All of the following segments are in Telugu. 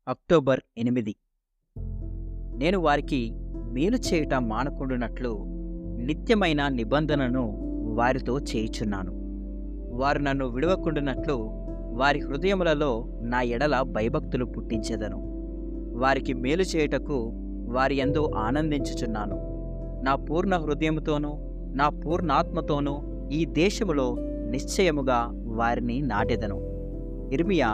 అక్టోబర్ 8. నేను వారికి మేలు చేయుట మానకుండునట్లు నిత్యమైన నిబంధనను వారితో చేయుచున్నాను. వారు నన్ను విడువకుండునట్లు వారి హృదయములలో నా ఎడల భయభక్తులు పుట్టించెదను. వారికి మేలు చేయుటకు వారి యందు ఆనందించుచున్నాను. నా పూర్ణ హృదయముతోనూ నా పూర్ణాత్మతోనూ ఈ దేశములో నిశ్చయముగా వారిని నాటెదను. ఇర్మియా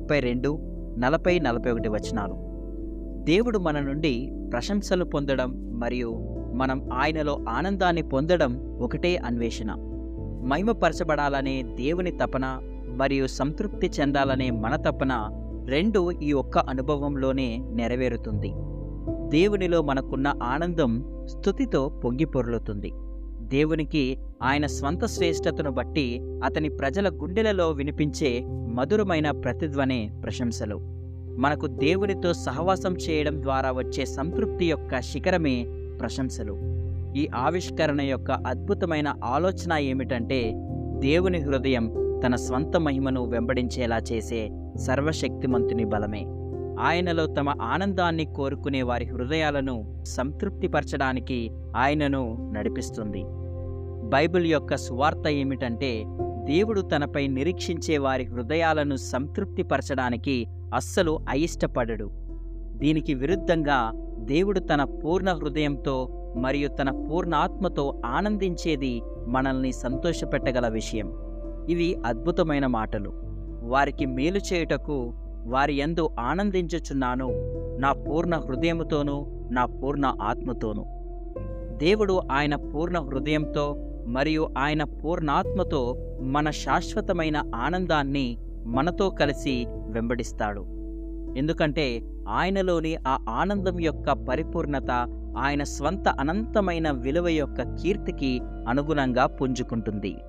32:40-41 వచనాలు. దేవుడు మన నుండి ప్రశంసలు పొందడం మరియు మనం ఆయనలో ఆనందాన్ని పొందడం ఒకటే అన్వేషణ. మహిమపరచబడాలనే దేవుని తపన మరియు సంతృప్తి చెందాలనే మన తపన రెండు ఈ ఒక్క అనుభవంలోనే నెరవేరుతుంది. దేవునిలో మనకున్న ఆనందం స్తుతితో పొంగిపొర్లుతుంది. దేవునికి ఆయన స్వంత శ్రేష్టతను బట్టి అతని ప్రజల గుండెలలో వినిపించే మధురమైన ప్రతిధ్వనే ప్రశంసలు. మనకు దేవునితో సహవాసం చేయడం ద్వారా వచ్చే సంతృప్తి యొక్క శిఖరమే ప్రశంసలు. ఈ ఆవిష్కరణ యొక్క అద్భుతమైన ఆలోచన ఏమిటంటే, దేవుని హృదయం తన స్వంత మహిమను వెంబడించేలా చేసే సర్వశక్తిమంతుని బలమే ఆయనలో తమ ఆనందాన్ని కోరుకునే వారి హృదయాలను సంతృప్తిపరచడానికి ఆయనను నడిపిస్తుంది. బైబిల్ యొక్క సువార్త ఏమిటంటే, దేవుడు తనపై నిరీక్షించే వారి హృదయాలను సంతృప్తిపరచడానికి అస్సలు అయిష్టపడడు. దీనికి విరుద్ధంగా దేవుడు తన పూర్ణ హృదయంతో మరియు తన పూర్ణాత్మతో ఆనందించేది మనల్ని సంతోషపెట్టగల విషయం. ఇవి అద్భుతమైన మాటలు. వారికి మేలు చేయుటకు వారి యందు ఆనందించుచున్నాను, నా పూర్ణ హృదయముతోనూ నా పూర్ణ ఆత్మతోనూ. దేవుడు ఆయన పూర్ణ హృదయంతో మరియు ఆయన పూర్ణాత్మతో మన శాశ్వతమైన ఆనందాన్ని మనతో కలిసి వెంబడిస్తాడు. ఎందుకంటే ఆయనలోని ఆ ఆనందం యొక్క పరిపూర్ణత ఆయన స్వంత అనంతమైన విలువ యొక్క కీర్తికి అనుగుణంగా పుంజుకుంటుంది.